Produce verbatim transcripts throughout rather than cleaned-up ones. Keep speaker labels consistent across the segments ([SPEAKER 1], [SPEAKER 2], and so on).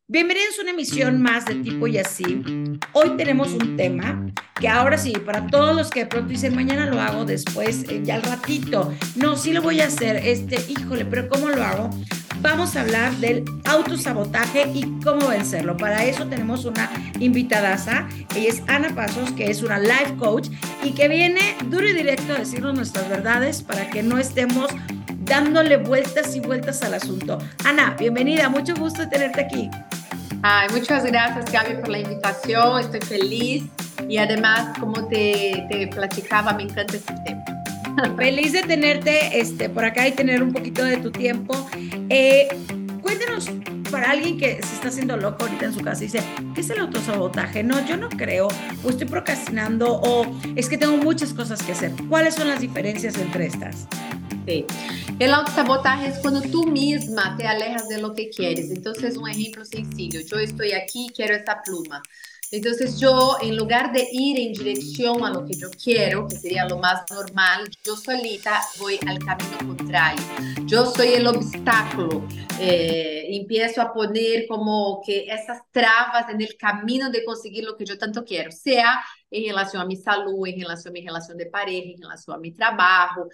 [SPEAKER 1] Bienvenidos a una emisión más de Tipo y Así. Hoy tenemos un tema que ahora sí, para todos los que de pronto dicen mañana lo hago, después, eh, ya al ratito, no, sí lo voy a hacer, este, híjole, pero ¿cómo lo hago? Vamos a hablar del autosabotaje y cómo vencerlo. Para eso tenemos una invitadaza, ella es Ana Pasos, que es una life coach y que viene duro y directo a decirnos nuestras verdades para que no estemos dándole vueltas y vueltas al asunto. Ana, bienvenida, mucho gusto de tenerte aquí.
[SPEAKER 2] Ay, muchas gracias, Gaby, por la invitación. Estoy feliz y además, como te, te platicaba, me encanta este tema.
[SPEAKER 1] Feliz de tenerte este, por acá y tener un poquito de tu tiempo. Eh, cuéntanos, para alguien que se está haciendo loco ahorita en su casa y dice, ¿qué es el autosabotaje? No, yo no creo, o estoy procrastinando, o es que tengo muchas cosas que hacer. ¿Cuáles son las diferencias entre estas?
[SPEAKER 2] Sí. El autosabotaje es cuando tú misma te alejas de lo que quieres. Entonces, un ejemplo sencillo, yo estoy aquí, quiero esta pluma. Entonces yo, en lugar de ir en dirección a lo que yo quiero, que sería lo más normal, yo solita voy al camino contrario. Yo soy el obstáculo. Eh, empiezo a poner como que esas trabas en el camino de conseguir lo que yo tanto quiero, sea en relación a mi salud, en relación a mi relación de pareja, en relación a mi trabajo.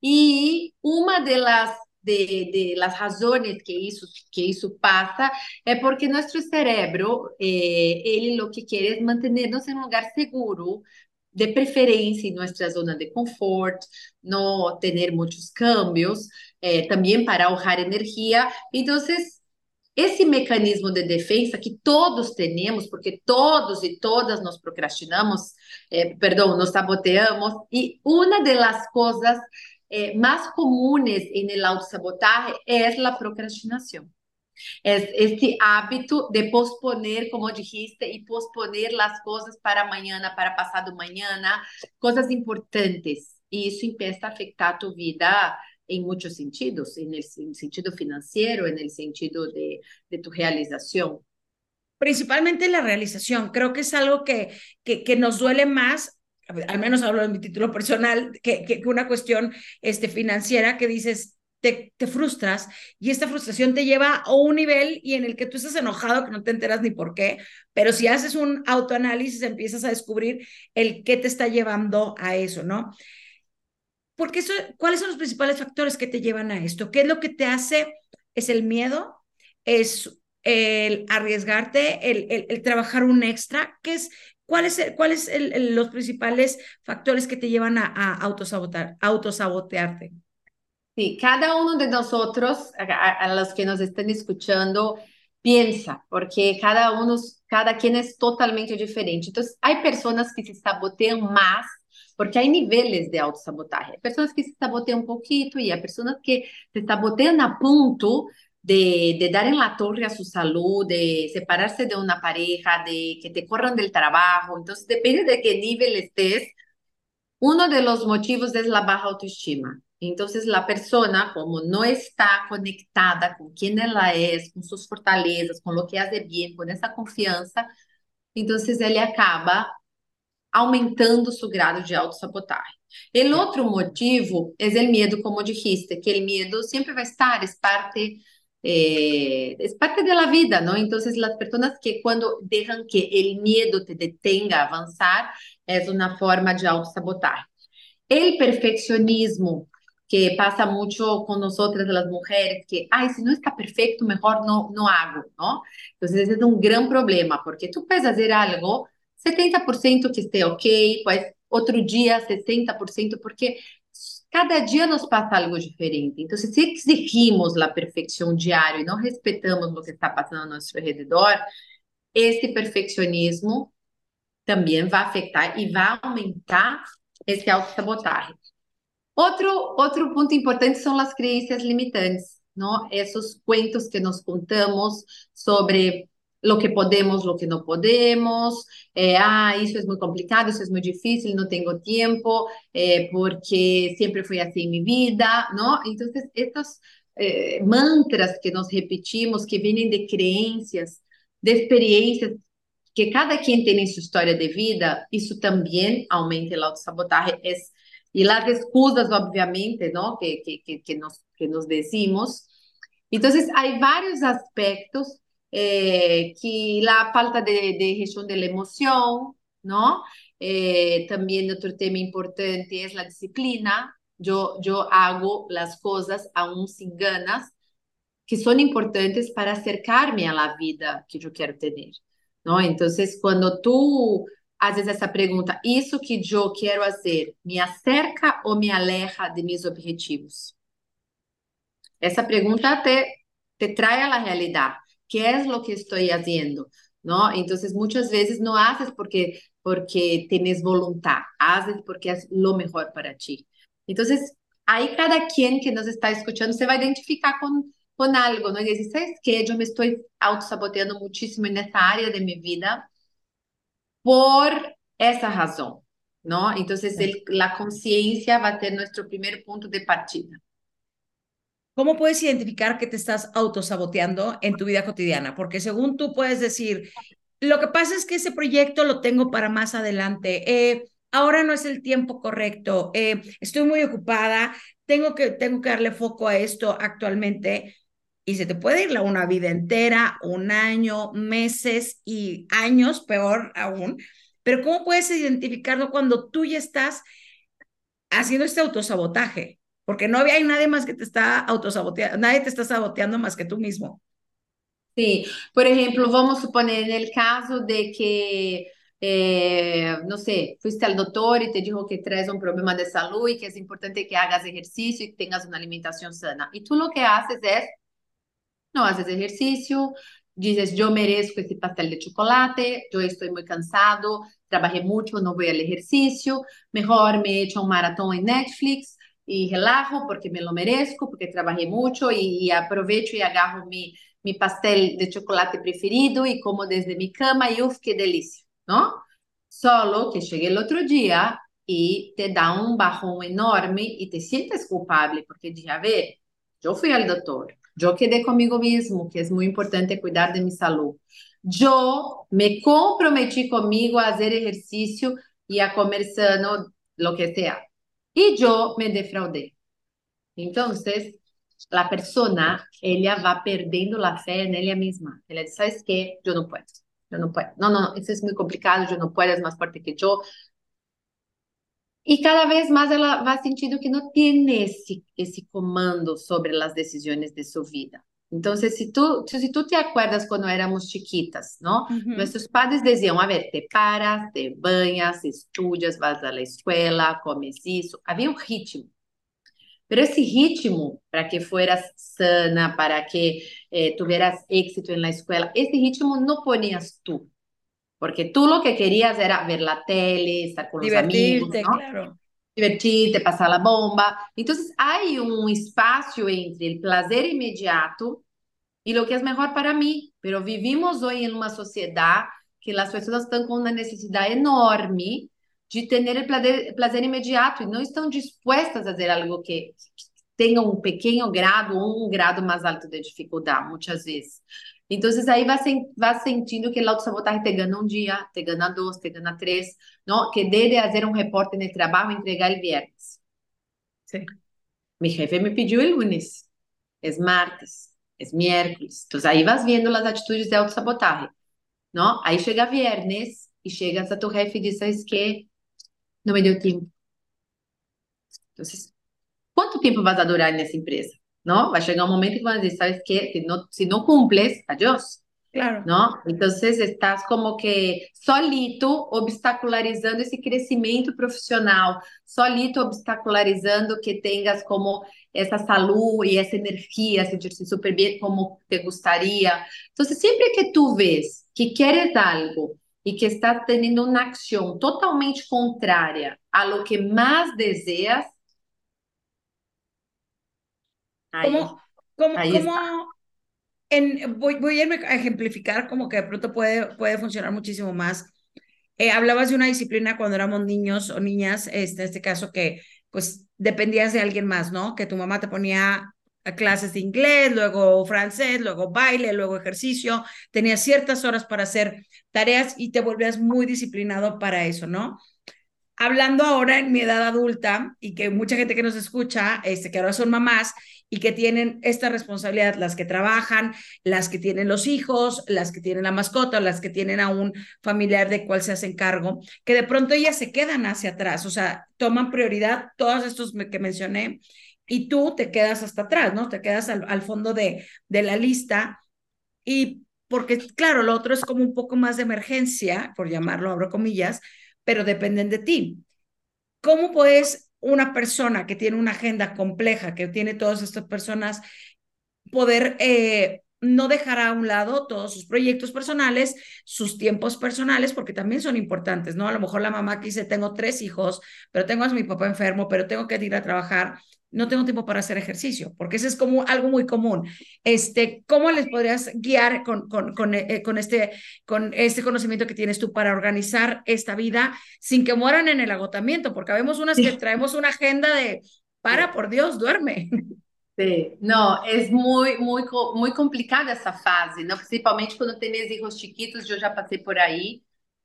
[SPEAKER 2] Y una de las, de, de las razones que eso, que eso pasa es porque nuestro cerebro, eh, él lo que quiere es mantenernos en un lugar seguro, de preferencia en nuestra zona de confort, no tener muchos cambios, eh, también para ahorrar energía. Entonces, esse mecanismo de defesa que todos temos, porque todos e todas nos procrastinamos, eh, perdão, nos saboteamos, e uma das coisas eh, mais comunes em el autosabotaje é a procrastinação. É este hábito de posponer, como dijiste, e posponer as coisas para amanhã, para passado amanhã, coisas importantes. E isso empieza a afetar a tua vida en muchos sentidos, en el, en el sentido financiero, en el sentido de, de tu realización.
[SPEAKER 1] Principalmente la realización. Creo que es algo que, que, que nos duele más, al menos hablo de mi título personal, que, que, que una cuestión este, financiera que dices, te, te frustras y esta frustración te lleva a un nivel y en el que tú estás enojado que no te enteras ni por qué, pero si haces un autoanálisis empiezas a descubrir el qué te está llevando a eso, ¿no? Porque eso, ¿cuáles son los principales factores que te llevan a esto? ¿Qué es lo que te hace? ¿Es el miedo? ¿Es el arriesgarte? ¿El, el, el trabajar un extra? ¿Qué es? ¿Cuáles son cuál es el, el, los principales factores que te llevan a, a autosabotar, autosabotearte?
[SPEAKER 2] Sí, cada uno de nosotros, a, a los que nos están escuchando, piensa, porque cada uno, cada quien es totalmente diferente. Entonces, hay personas que se sabotean más, porque hay niveles de autosabotaje. Hay personas que se sabotean un poquito y hay personas que se sabotean a punto de, de dar en la torre a su salud, de separarse de una pareja, de que te corran del trabajo. Entonces, depende de qué nivel estés. Uno de los motivos es la baja autoestima. Entonces, la persona, como no está conectada con quién ella es, con sus fortalezas, con lo que hace bien, con esa confianza, entonces ele acaba aumentando su grado de autosabotaje. El otro motivo es el miedo, como dijiste, que el miedo siempre va a estar, es parte, eh, es parte de la vida, ¿no? Entonces, las personas que cuando dejan que el miedo te detenga a avanzar, es una forma de autosabotaje. El perfeccionismo, que pasa mucho con nosotras las mujeres, que, ay, si no está perfecto, mejor no, no hago, ¿no? Entonces, ese es un gran problema, porque tú puedes hacer algo setenta por ciento que esté ok, pues otro día sesenta por ciento, porque cada día nos pasa algo diferente. Entonces, si exigimos la perfección diaria y no respetamos lo que está pasando a nuestro alrededor, este perfeccionismo también va a afectar y va a aumentar esse autossabotaje. Outro, outro ponto importante são as crenças limitantes, não? Esses cuentos que nos contamos sobre lo que podemos, lo que no podemos, eh, ah, isso é muito complicado, isso é muito difícil, não tenho tempo, eh, porque sempre foi assim em minha vida, não? Então, esses eh, mantras que nos repetimos, que vêm de crenças, de experiências que cada quien tiene su historia de vida, eso también aumenta el autosabotaje. Es, y las excusas, obviamente, ¿no? Que, que, que, que, nos, que nos decimos. Entonces, hay varios aspectos eh, que la falta de, de gestión de la emoción, ¿no? Eh, también otro tema importante es la disciplina. Yo, yo hago las cosas aún sin ganas, que son importantes para acercarme a la vida que yo quiero tener, ¿no? Entonces, cuando tú haces esa pregunta, ¿eso que yo quiero hacer me acerca o me aleja de mis objetivos? Esa pregunta te, te trae a la realidad. ¿Qué es lo que estoy haciendo? ¿No? Entonces, muchas veces no haces porque, porque tienes voluntad, haces porque es lo mejor para ti. Entonces, ahí cada quien que nos está escuchando se va a identificar con, con algo, ¿no? Y dice, ¿sabes qué? Yo me estoy autosaboteando muchísimo en esta área de mi vida por esa razón, ¿no? Entonces, el- la conciencia va a ser nuestro primer punto de partida.
[SPEAKER 1] ¿Cómo puedes identificar que te estás autosaboteando en tu vida cotidiana? Porque según tú puedes decir, lo que pasa es que ese proyecto lo tengo para más adelante. Eh, ahora no es el tiempo correcto. Eh, estoy muy ocupada. Tengo que, tengo que darle foco a esto actualmente. Y se te puede ir la una vida entera, un año, meses y años, peor aún. Pero ¿cómo puedes identificarlo cuando tú ya estás haciendo este autosabotaje? Porque no había nadie más que te está autosaboteando, nadie te está saboteando más que tú mismo.
[SPEAKER 2] Sí, por ejemplo, vamos a suponer en el caso de que, eh, no sé, fuiste al doctor y te dijo que traes un problema de salud y que es importante que hagas ejercicio y que tengas una alimentación sana. Y tú lo que haces es, no haces ejercicio, dices, yo merezco ese pastel de chocolate, yo estoy muy cansado, trabajé mucho, no voy al ejercicio, mejor me echo un maratón en Netflix y relajo porque me lo merezco, porque trabajé mucho y, y aprovecho y agarro mi, mi pastel de chocolate preferido y como desde mi cama y uff, qué delicia, ¿no? Solo que llegue el otro día y te da un bajón enorme y te sientes culpable porque dije, a ver, yo fui al doctor, yo quedé conmigo mismo, que es muy importante cuidar de mi salud. Yo me comprometí conmigo a hacer ejercicio y a comer sano, lo que sea. Y yo me defraudé. Entonces, la persona, ella va perdiendo la fe en ella misma. Ella dice, ¿sabes qué? Yo no puedo. Yo no puedo. No, no, no, eso es muy complicado, yo no puedo, es más fuerte que yo. Y cada vez más ela va sintiendo que no tiene ese, ese comando sobre las decisiones de su vida. Entonces, si tú, si tú te acuerdas cuando éramos chiquitas, ¿no?
[SPEAKER 1] Ujú.
[SPEAKER 2] Nuestros padres decían, a ver, te paras, te bañas, estudias, vas a la escuela, comes eso. Había un ritmo. Pero ese ritmo, para que fueras sana, para que eh, tuvieras éxito en la escuela, ese ritmo no ponías tú. Porque tú lo que querías era ver la tele, estar con los amigos,
[SPEAKER 1] Divertirte,
[SPEAKER 2] ¿no?
[SPEAKER 1] claro.
[SPEAKER 2] Divertirte, passar a bomba. Entonces, hay un espacio entre el placer inmediato y lo que es mejor para mí. Pero vivimos hoy en una sociedad que las personas están con una necesidad enorme de tener el placer, placer inmediato y no están dispuestas a hacer algo que tenha um pequeno grado ou um grado mais alto de dificuldade, muitas vezes. Então, aí vai, sen vai sentindo que o autossabotagem te ganha um dia, te ganha dois, te ganha três, não? Que deve fazer um reporte no trabalho e entregar el viernes.
[SPEAKER 1] Sí.
[SPEAKER 2] Mi jefe me pediu el lunes, es martes, es miércoles. Entonces, aí vas vendo as atitudes de autossabotagem, não? Aí chega viernes e chegas a tu jefe e diz, ¿sabes qué? Não me deu tempo. Então, ¿cuánto tiempo vas a durar en esa empresa? ¿No? Va a llegar un momento que van a decir, ¿sabes qué? Si no, si no cumples, adiós,
[SPEAKER 1] Claro.
[SPEAKER 2] ¿no? Entonces estás como que solito obstacularizando ese crecimiento profesional, solito obstacularizando que tengas como esa salud y esa energía, sentirse súper bien como te gustaría. Entonces, siempre que tú ves que quieres algo y que estás teniendo una acción totalmente contraria a lo que más deseas, ahí,
[SPEAKER 1] ¿Cómo, cómo,
[SPEAKER 2] ahí está.
[SPEAKER 1] cómo en, voy, voy a irme a ejemplificar como que de pronto puede, puede funcionar muchísimo más. Eh, hablabas de una disciplina cuando éramos niños o niñas, este, en este caso que pues dependías de alguien más, ¿no? Que tu mamá te ponía a clases de inglés, luego francés, luego baile, luego ejercicio, tenías ciertas horas para hacer tareas y te volvías muy disciplinado para eso, ¿no? hablando ahora en mi edad adulta y que mucha gente que nos escucha, este, que ahora son mamás y que tienen esta responsabilidad, las que trabajan, las que tienen los hijos, las que tienen la mascota, las que tienen a un familiar de cual se hacen cargo, que de pronto ellas se quedan hacia atrás, o sea, toman prioridad todos estos que mencioné y tú te quedas hasta atrás, ¿no? Te quedas al, al fondo de, de la lista y porque, claro, lo otro es como un poco más de emergencia, por llamarlo, abro comillas, pero dependen de ti. ¿Cómo puedes una persona que tiene una agenda compleja, que tiene todas estas personas, poder eh, no dejar a un lado todos sus proyectos personales, sus tiempos personales, porque también son importantes, ¿no? A lo mejor la mamá que dice, tengo tres hijos, pero tengo a mi papá enfermo, pero tengo que ir a trabajar, no tengo tiempo para hacer ejercicio, porque eso es como algo muy común. Este, ¿cómo les podrías guiar con, con, con, eh, con, este, con este conocimiento que tienes tú para organizar esta vida sin que mueran en el agotamiento? Porque vemos unas que
[SPEAKER 2] Sí,
[SPEAKER 1] traemos una agenda de, para,
[SPEAKER 2] sí.
[SPEAKER 1] por Dios, duerme.
[SPEAKER 2] Sí. Não, é muito, muito, muito complicada essa fase, não? Principalmente quando tem meus filhos chiquitos, eu já passei por aí.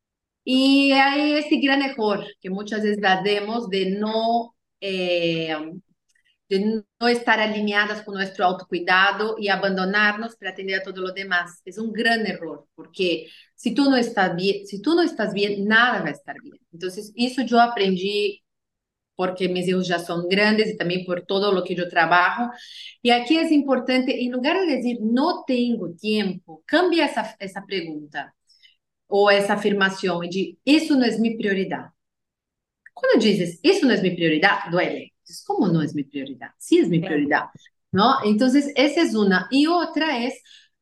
[SPEAKER 2] E aí esse grande erro que muitas vezes fazemos de não eh, de não estar alinhadas com nosso autocuidado e abandonar-nos para atender a todo o demás. É um grande erro, porque se tu não estás bem, se tu não estás bem, nada vai estar bem. Então, isso eu aprendi porque mis hijos ya son grandes y también por todo lo que yo trabajo. Y aquí es importante, en lugar de decir no tengo tiempo, cambia esa, esa pregunta o esa afirmación y di, eso no es mi prioridad. Cuando dices, eso no es mi prioridad, duele. Dices, ¿cómo no es mi prioridad? Sí es mi
[SPEAKER 1] Claro.
[SPEAKER 2] prioridad, ¿no? Entonces, esa es una. Y otra es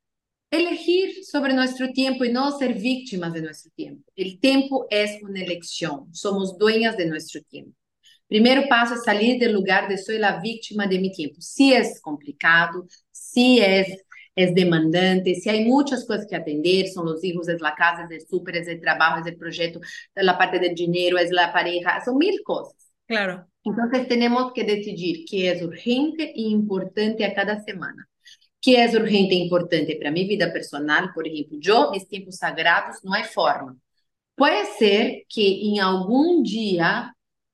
[SPEAKER 2] elegir sobre nuestro tiempo y no ser víctimas de nuestro tiempo. El tiempo es una elección. Somos dueñas de nuestro tiempo. Primeiro passo é sair do lugar de sou a vítima de meu tempo. Se é complicado, se é, é demandante, se há muitas coisas que atender, são os filhos, é a casa, é o súper, é o trabalho, é o projeto, é a parte do dinheiro, é a pareja, são mil coisas.
[SPEAKER 1] Claro.
[SPEAKER 2] Então, temos que decidir que é urgente e importante a cada semana. Que é urgente e importante para minha vida personal, por exemplo, eu, meus tempos sagrados, não há forma. Pode ser que em algum dia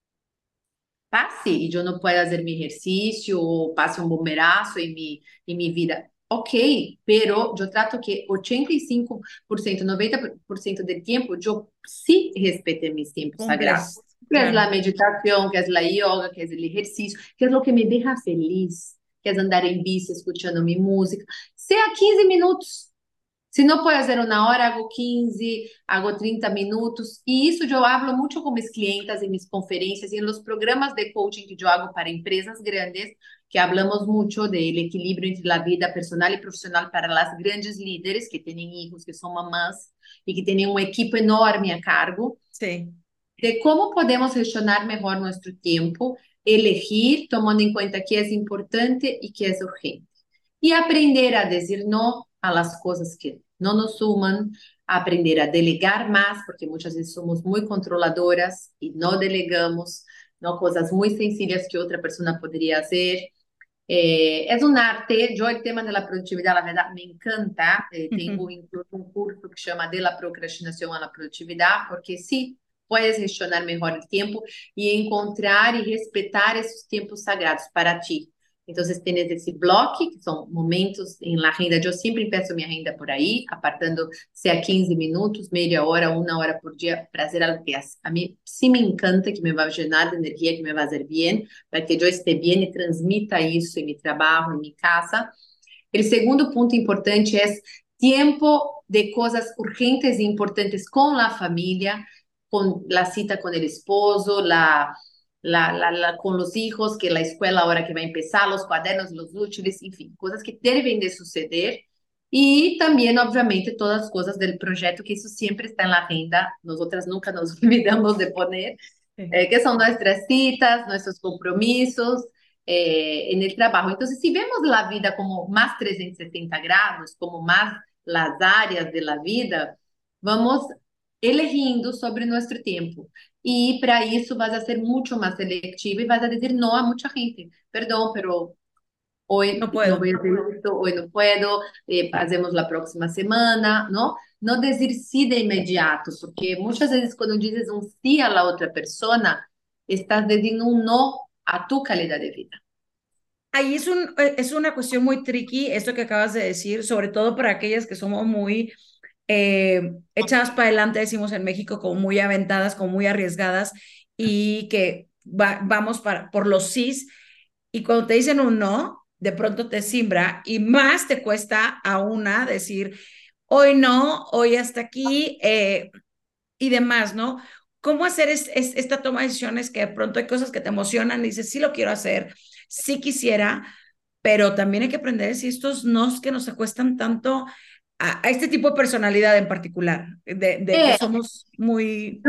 [SPEAKER 2] passe e eu não possa fazer meu exercício ou passe um bomberaço em, mi, em minha vida. Ok, pero eu trato que ochenta e cinco por cento, noventa por cento do tempo eu sim respeito meus tempos sagrados.
[SPEAKER 1] Cumples,
[SPEAKER 2] Que é
[SPEAKER 1] claro.
[SPEAKER 2] a meditação, que é a yoga, que é o exercício, que é o que me deixa feliz, que é andar em bici, escutando minha música. Seja quinze minutos. Se não pode fazer uma hora, hago quinze, hago trinta minutos. E isso eu falo muito com meus clientes em minhas conferências e em los programas de coaching que eu hago para empresas grandes, que hablamos muito do equilíbrio entre a vida personal e profissional para as grandes líderes que têm filhos, que são mamãs e que têm um equipe enorme a cargo.
[SPEAKER 1] Sí.
[SPEAKER 2] De como podemos gestionar melhor nosso tempo, elegir, tomando em conta que é importante e que é urgente. E aprender a dizer não a las coisas que não nos suman, aprender a delegar mais, porque muitas vezes somos muito controladoras e não delegamos, não coisas muito sencillas que outra pessoa poderia fazer. Eh, é um arte, eu o tema da produtividade, a verdade, me encanta. Eh, tenho incluso um curso que chama De la procrastinação à la produtividade, porque sim, puedes gestionar melhor o tempo e encontrar e respeitar esses tempos sagrados para ti. Então, tienes esse bloco, que são momentos em la agenda. Eu sempre peço minha agenda por aí, apartando, seja quinze minutos, meia hora, uma hora por dia, para fazer algo que a mim sim me encanta, que me vai gerar de energia, que me vai fazer bem, para que eu esteja bem e transmita isso em meu trabalho, em minha casa. O segundo ponto importante é tempo de coisas urgentes e importantes com a família, com a cita com o esposo, la La, la, la, con los hijos, que la escuela ahora que va a empezar, los cuadernos, los útiles, enfim, coisas que devem de suceder. E também, obviamente, todas as coisas do projeto, que isso sempre está na agenda, nós outras nunca nos olvidamos de poner,
[SPEAKER 1] Sí.
[SPEAKER 2] eh, que são nossas citas, nossos compromissos eh, en el trabalho. Então, se vemos a vida como mais trezentos e sessenta grados, como mais as áreas da vida, vamos elegindo sobre nosso tempo. E para isso vas a ser muito mais seletivo e vas a dizer não a muita gente. Perdão, pero hoy
[SPEAKER 1] No
[SPEAKER 2] no
[SPEAKER 1] puedo.
[SPEAKER 2] voy a hacer esto, hoy no puedo, eh, hacemos la próxima semana, ¿no? No decir sí de inmediato, porque muchas veces cuando dices un sí a la otra persona, estás diciendo un no a tu calidad de vida.
[SPEAKER 1] Ahí es, un, eh, es una cuestión muy tricky, esto que acabas de decir, sobre todo para aquellas que somos muy eh, echadas para adelante, decimos en México, como muy aventadas, como muy arriesgadas y que va, vamos para, por los sís y cuando te dicen un no, de pronto te simbra y más te cuesta a una decir, hoy no, hoy hasta aquí eh, y demás, ¿no? ¿Cómo hacer es, es, esta toma de decisiones que de pronto hay cosas que te emocionan y dices, sí lo quiero hacer, sí quisiera, pero también hay que aprender si estos nos que nos acuestan tanto a, a este tipo de personalidad en particular, de, de que
[SPEAKER 2] Eh,
[SPEAKER 1] somos muy...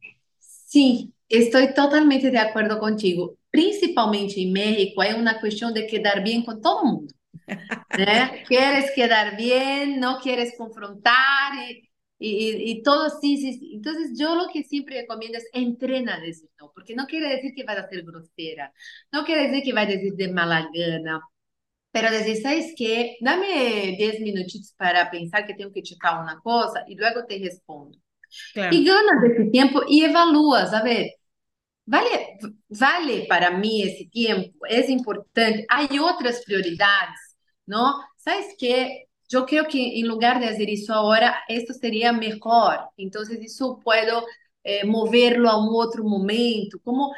[SPEAKER 2] Sí, estoy totalmente de acuerdo contigo. Principalmente en México, hay una cuestión de quedar bien con todo el mundo, ¿eh? Quieres quedar bien, no quieres confrontar y, y, y todo sí, sí, sí. Entonces, yo lo que siempre recomiendo es entrena a decir no, porque no quiere decir que vas a ser grosera, no quiere decir que vas a decir de mala gana, pero decir, ¿sabes qué? Dame diez minutitos para pensar que tengo que checar una cosa y luego te respondo. Y
[SPEAKER 1] Claro,
[SPEAKER 2] ganas esse tempo e evalúas, a ver, vale, vale para mim esse tempo? É importante? Há outras prioridades, não? Sabes que eu creio que em lugar de fazer isso agora, isso seria melhor. Então, isso puedo eh, moverlo a um outro momento, como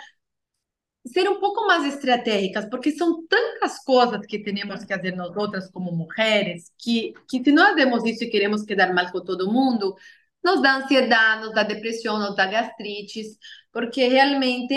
[SPEAKER 2] ser um pouco mais estratégicas, porque são tantas coisas que temos
[SPEAKER 1] claro.
[SPEAKER 2] que fazer nós outras como mulheres, que, que se nós demos isso e queremos quedar mal com todo mundo, nos dá ansiedade, nos dá depressão, nos dá gastrites, porque realmente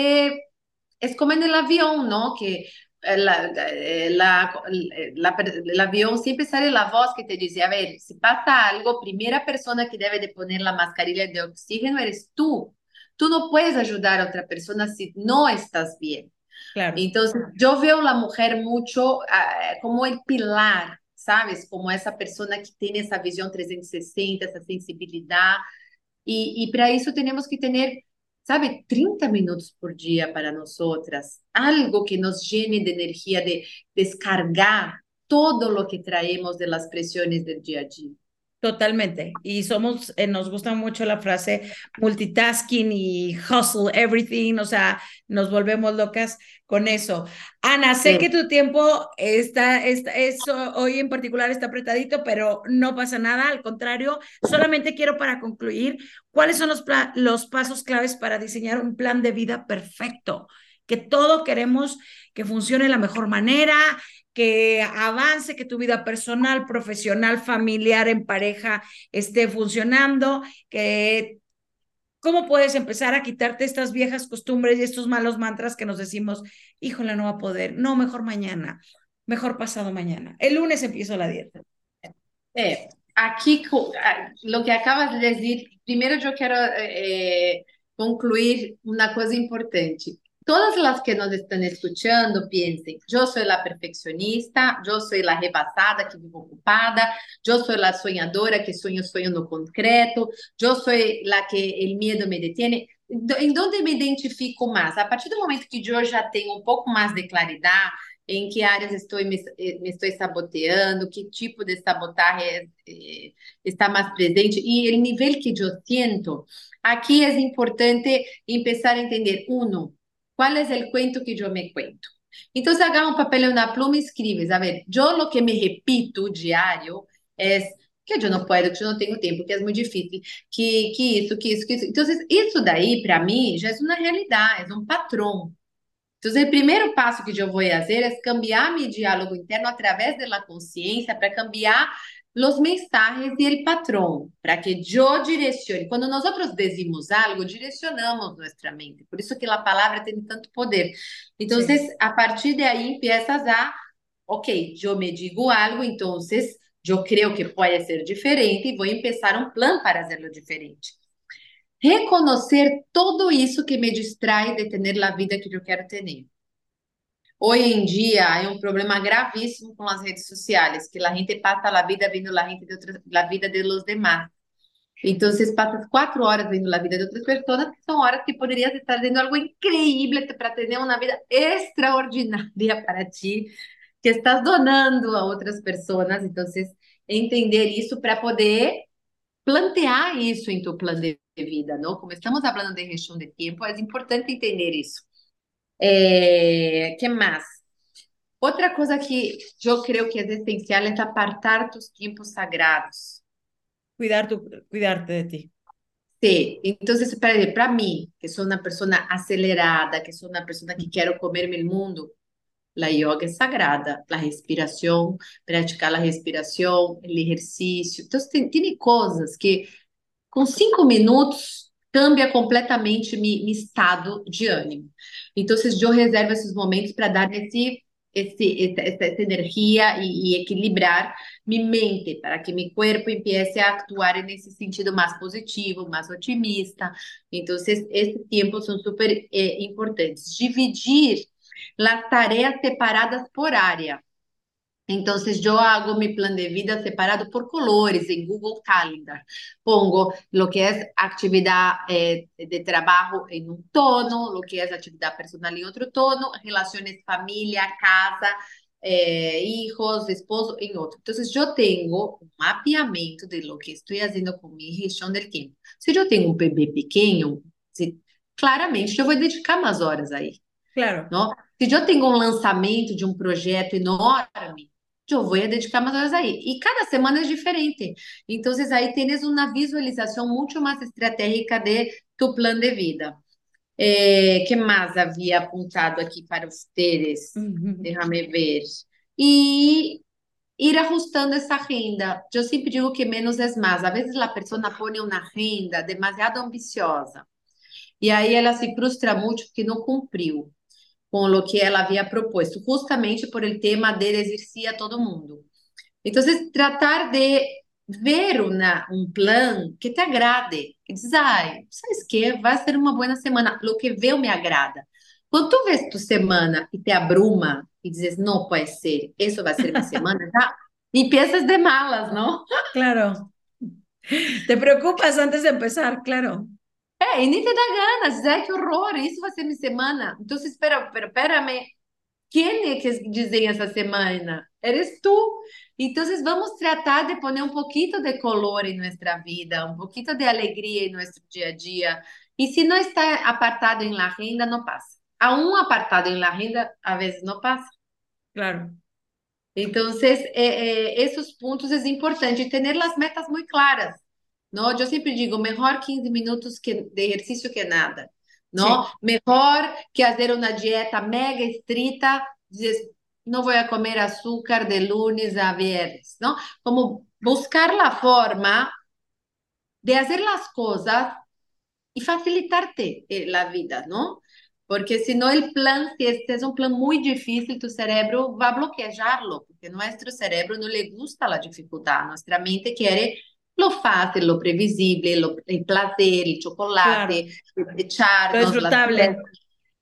[SPEAKER 2] é como no avião, não? Que eh, la, eh, la, la, el avión siempre sale la voz que te dice, a ver, si pasa algo, primera persona que debe de poner la mascarilla de oxígeno eres tú. Tú no puedes ayudar a otra persona si no estás bien.
[SPEAKER 1] Claro.
[SPEAKER 2] Entonces, yo veo a la mujer mucho ah, como el pilar, ¿sabes? Como esa persona que tiene esa visión trescientos sesenta, esa sensibilidad. Y, y para eso tenemos que tener, ¿sabe? Treinta minutos por día para nosotras. Algo que nos llene de energía, de descargar todo lo que traemos de las presiones del día a día.
[SPEAKER 1] Totalmente. Y somos, eh, nos gusta mucho la frase multitasking y hustle everything, o sea, nos volvemos locas con eso. Ana, sé que
[SPEAKER 2] Sí.
[SPEAKER 1] tu tiempo está, está eso hoy en particular está apretadito, pero no pasa nada, al contrario, solamente quiero para concluir, ¿cuáles son los, los pasos claves para diseñar un plan de vida perfecto? Que todo queremos que funcione de la mejor manera, que avance, que tu vida personal, profesional, familiar, en pareja esté funcionando, que cómo puedes empezar a quitarte estas viejas costumbres y estos malos mantras que nos decimos, híjole, no va a poder, no, mejor mañana, mejor pasado mañana. El lunes empiezo la dieta.
[SPEAKER 2] É, aqui, co- a- lo que acabas de dizer, primeiro eu quero eh, concluir uma coisa importante. Todas as que nos estão escutando, pensem, eu sou a perfeccionista, eu sou a rebaçada que vivo ocupada, eu sou a sonhadora que sonho, sonho no concreto, eu sou a que o medo me detiene. Do- Em onde me identifico mais? A partir do momento que eu já tenho um pouco mais de claridade, em que áreas estou me, me estou saboteando, que tipo de sabotagem eh, está mais presente e o nível que eu sinto. Aqui é importante começar a entender, uno, qual é o cuento que eu me cuento. Então, agarra um papel e uma pluma e escreves, a ver, eu lo que me repito diário é que eu não posso, que eu não tenho tempo, que é muito difícil, que, que isso, que isso, que isso. Então, isso daí, para mim, já é uma realidade, é um patrão. Entonces, el primer paso que yo voy a hacer es cambiar mi diálogo interno a través de la conciencia para cambiar los mensajes y el patrón, para que yo direcione. Cuando nosotros decimos algo, direccionamos nuestra mente. Por eso que la palabra tiene tanto poder.
[SPEAKER 1] Sí.
[SPEAKER 2] Entonces, a partir de ahí empiezas a, ok, yo me digo algo, entonces yo creo que puede ser diferente y voy a empezar un plan para hacerlo diferente. Reconocer todo isso que me distrai de ter a vida que eu quero ter. Hoje em dia é um problema gravíssimo com as redes sociais, que a gente passa a vida vendo a gente de outras, a vida de los demás. Então, você passa quatro horas vendo a vida de outras pessoas, que são horas que poderias estar fazendo algo incrível para ter uma vida extraordinária para ti. que estás donando a outras pessoas. Então, entender isso para poder plantear isso em tu plano de vida, não? Como estamos falando de gestão de tempo, é importante entender isso. É, que mais? Outra coisa que eu creio que é essencial é apartar tus tempos sagrados.
[SPEAKER 1] Cuidar tu, cuidarte de ti.
[SPEAKER 2] Sí, entonces para, para mí, que soy una persona acelerada, que soy una persona que quiero comerme el mundo, la yoga es sagrada, la respiración, practicar la respiración, el ejercicio. Entonces, tem, tiene cosas que com cinco minutos cambia completamente mi, mi estado de ânimo. Então, eu reservo esses momentos para dar esse, esse, essa, essa energia e, e equilibrar minha mente, para que meu corpo empiece a actuar nesse sentido mais positivo, mais otimista. Então, esses, esses tempos são super eh, importantes. Dividir as tarefas separadas por área. Entonces yo hago mi plan de vida separado por colores en Google Calendar. Pongo lo que es actividad eh, de trabajo en un tono, lo que es actividad personal en otro tono, relaciones familia, casa, eh, hijos, esposo en otro. Entonces yo tengo un mapeamiento de lo que estoy haciendo con mi gestión del tiempo. Si yo tengo un bebé pequeño, si, claramente yo voy a dedicar más horas ahí.
[SPEAKER 1] Claro.
[SPEAKER 2] ¿No? Se eu tenho um lançamento de um projeto enorme, eu vou dedicar mais horas aí. E cada semana é diferente. Então, aí tens uma visualização muito mais estratégica de tu plano de vida. Eh, que mais havia apontado aqui para vocês?
[SPEAKER 1] Uhum.
[SPEAKER 2] Déjame ver. E ir ajustando essa agenda. Eu sempre digo que menos é mais. Às vezes a pessoa põe uma agenda demasiado ambiciosa. E aí ela se frustra muito porque não cumpriu com o que ela havia proposto, justamente por el tema de decir a todo mundo. Então, tratar de ver uma, um plano que te agrade, que diz, ai, sabes que vai ser uma boa semana, o que veo me agrada. Quando tu vês tu semana e te abruma e dizes, não pode ser, isso vai ser minha semana, já empiezas de malas, não?
[SPEAKER 1] Claro. Te preocupas antes de empezar, claro.
[SPEAKER 2] É, e nem te dá ganas, ai, que horror, isso vai ser minha semana. Então, espera, espera, espérame, quem é que dizem essa semana? Eres tu. Então, vamos tratar de poner um pouquinho de color em nossa vida, um pouquinho de alegria em nosso dia a dia. E se não está apartado em la agenda, não passa. A um apartado em la agenda, a vezes não passa.
[SPEAKER 1] Claro.
[SPEAKER 2] Então, é, é, esses pontos é importante, ter as metas muito claras. Não? Eu sempre digo, melhor quinze minutos que, de exercício que nada. Não?
[SPEAKER 1] Sí.
[SPEAKER 2] Melhor que fazer uma dieta mega estrita, dizer, não vou comer açúcar de lunes a viernes, não? Como buscar a forma de fazer as coisas e facilitar-te a vida, não? Porque se não o plan, se este é um plan muito difícil, tu cerebro vai bloquearlo, porque nosso cerebro não lhe gusta a dificuldade, nossa mente quer lo fácil, lo previsível, lo, el placer, el chocolate,
[SPEAKER 1] Claro. Lo
[SPEAKER 2] echarnos las
[SPEAKER 1] disfrutable.
[SPEAKER 2] fiestas.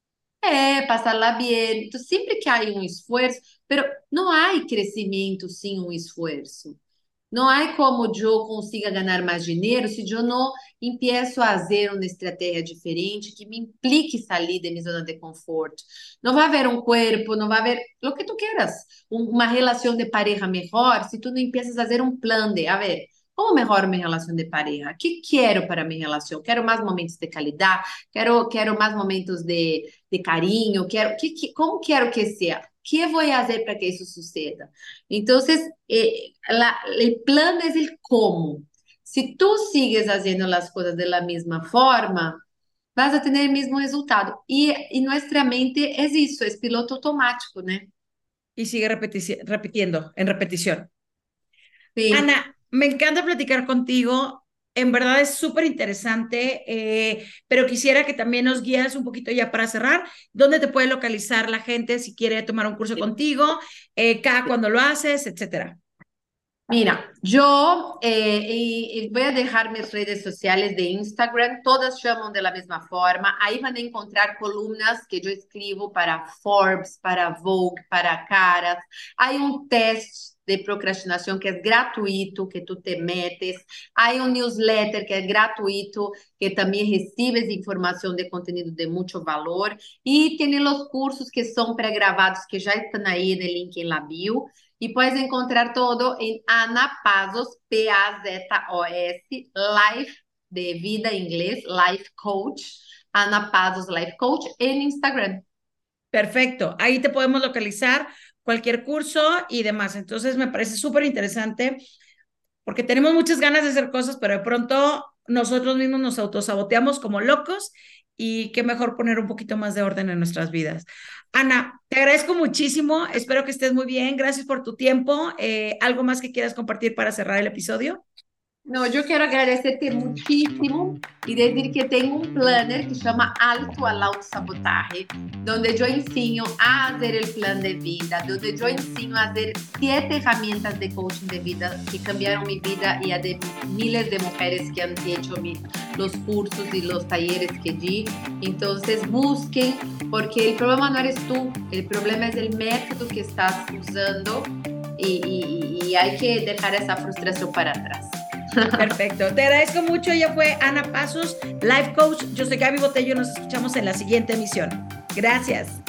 [SPEAKER 2] É, passar-la bem. Então, sempre que há um esforço, pero não há crescimento sem um esforço. Não há como eu consiga ganhar mais dinheiro se eu não empiezo a fazer uma estratégia diferente que me implique sair de minha zona de conforto. Não vai haver um corpo, não vai haver o que tu queiras, um- uma relação de pareja melhor se tu não empiezas a fazer um plano de, a ver, como melhoro minha relação de pareja? O que quero para minha relação? Quero mais momentos de qualidade? Quero, quero mais momentos de, de carinho? Quero, que, que, como quero que seja? O que vou fazer para que isso suceda? Então, eh, la- el plan es el cómo. Si tú sigues haciendo las cosas de la misma forma, vas a tener el mismo resultado. Y, y nuestra mente es eso, es piloto automático, ¿no?
[SPEAKER 1] Y sigue repetici- repitiendo, en repetición.
[SPEAKER 2] Sí.
[SPEAKER 1] Ana, me encanta platicar contigo. En verdad es súper interesante, eh, pero quisiera que también nos guías un poquito ya para cerrar. ¿Dónde te puede localizar la gente si quiere tomar un curso contigo? Eh, cada cuando lo haces, etcétera.
[SPEAKER 2] Mira, yo eh, y- y voy a dejar mis redes sociales de Instagram, todas llaman de la misma forma. Ahí van a encontrar columnas que yo escribo para Forbes, para Vogue, para Caras. Hay un test de procrastinación que es gratuito, que tú te metes. Hay un newsletter que es gratuito, que también recibes información de contenido de mucho valor. Y tiene los cursos que son pregrabados, que ya están ahí en el link en la bio. Y puedes encontrar todo en Ana Pazos, P A Z O S, Life de vida en inglés, Life Coach, Ana Pazos Life Coach en Instagram.
[SPEAKER 1] Perfecto, ahí te podemos localizar cualquier curso y demás. Entonces me parece súper interesante porque tenemos muchas ganas de hacer cosas, pero de pronto nosotros mismos nos autosaboteamos como locos y qué mejor poner un poquito más de orden en nuestras vidas. Ana, te agradezco muchísimo, espero que estés muy bien, gracias por tu tiempo. Eh, ¿algo más que quieras compartir para cerrar el episodio?
[SPEAKER 2] No, yo quiero agradecerte muchísimo y decir que tengo un planner que se llama Alto al Autosabotaje, donde yo enseño a hacer el plan de vida, donde yo enseño a hacer siete herramientas de coaching de vida que cambiaron mi vida y a de miles de mujeres que han hecho mi, los cursos y los talleres que di. Entonces busquen, porque el problema no eres tú, el problema es el método que estás usando y, y, y hay que dejar esa frustración para atrás.
[SPEAKER 1] Perfecto, te agradezco mucho. Ella fue Ana Pazos, Life Coach. Yo soy Gaby Botello, nos escuchamos en la siguiente emisión. Gracias.